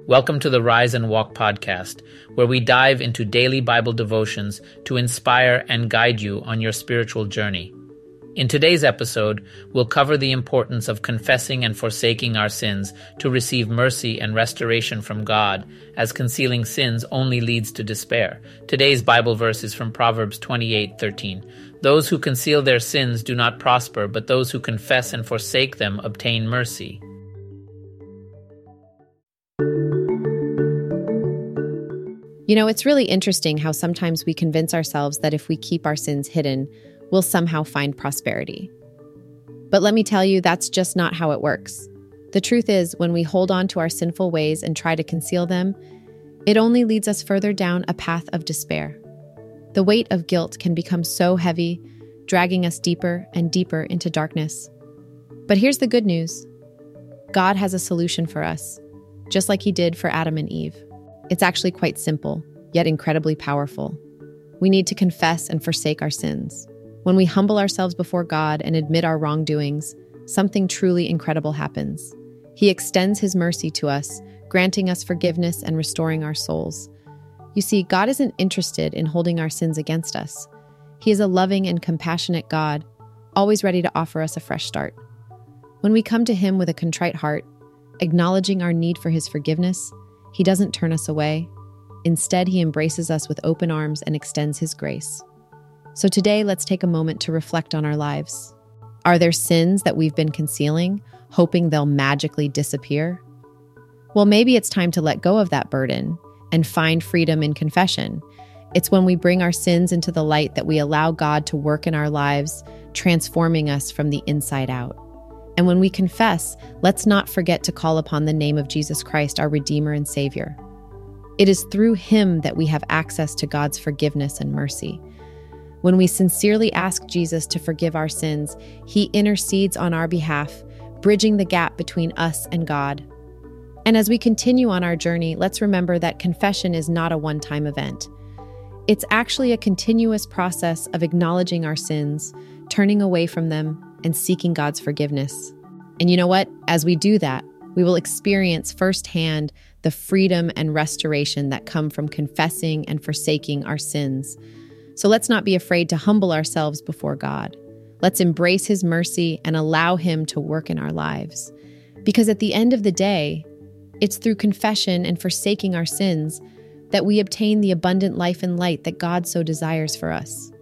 Welcome to the Rise and Walk podcast, where we dive into daily Bible devotions to inspire and guide you on your spiritual journey. In today's episode, we'll cover the importance of confessing and forsaking our sins to receive mercy and restoration from God, as concealing sins only leads to despair. Today's Bible verse is from Proverbs 28:13. Those who conceal their sins do not prosper, but those who confess and forsake them obtain mercy. You know, it's really interesting how sometimes we convince ourselves that if we keep our sins hidden, we'll somehow find prosperity. But let me tell you, that's just not how it works. The truth is, when we hold on to our sinful ways and try to conceal them, it only leads us further down a path of despair. The weight of guilt can become so heavy, dragging us deeper and deeper into darkness. But here's the good news. God has a solution for us, just like He did for Adam and Eve. It's actually quite simple, yet incredibly powerful. We need to confess and forsake our sins. When we humble ourselves before God and admit our wrongdoings, something truly incredible happens. He extends His mercy to us, granting us forgiveness and restoring our souls. You see, God isn't interested in holding our sins against us. He is a loving and compassionate God, always ready to offer us a fresh start. When we come to Him with a contrite heart, acknowledging our need for His forgiveness, He doesn't turn us away. Instead, He embraces us with open arms and extends His grace. So today, let's take a moment to reflect on our lives. Are there sins that we've been concealing, hoping they'll magically disappear? Well, maybe it's time to let go of that burden and find freedom in confession. It's when we bring our sins into the light that we allow God to work in our lives, transforming us from the inside out. And when we confess, let's not forget to call upon the name of Jesus Christ, our Redeemer and Savior. It is through Him that we have access to God's forgiveness and mercy. When we sincerely ask Jesus to forgive our sins, He intercedes on our behalf, bridging the gap between us and God. And as we continue on our journey, let's remember that confession is not a one-time event. It's actually a continuous process of acknowledging our sins, turning away from them, and seeking God's forgiveness. And you know what? As we do that, we will experience firsthand the freedom and restoration that come from confessing and forsaking our sins. So let's not be afraid to humble ourselves before God. Let's embrace His mercy and allow Him to work in our lives. Because at the end of the day, it's through confession and forsaking our sins that we obtain the abundant life and light that God so desires for us.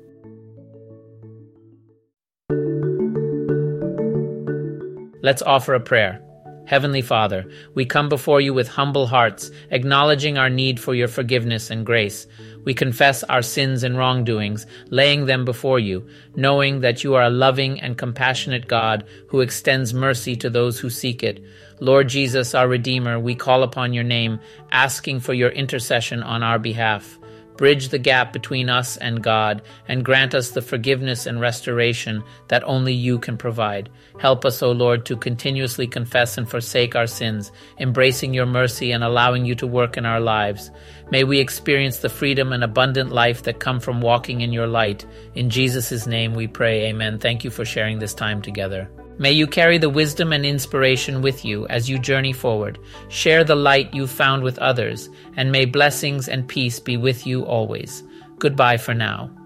Let's offer a prayer. Heavenly Father, we come before You with humble hearts, acknowledging our need for Your forgiveness and grace. We confess our sins and wrongdoings, laying them before You, knowing that You are a loving and compassionate God who extends mercy to those who seek it. Lord Jesus, our Redeemer, we call upon Your name, asking for Your intercession on our behalf. Bridge the gap between us and God, and grant us the forgiveness and restoration that only You can provide. Help us, O Lord, to continuously confess and forsake our sins, embracing Your mercy and allowing You to work in our lives. May we experience the freedom and abundant life that come from walking in Your light. In Jesus' name we pray, amen. Thank you for sharing this time together. May you carry the wisdom and inspiration with you as you journey forward. Share the light you found with others, and may blessings and peace be with you always. Goodbye for now.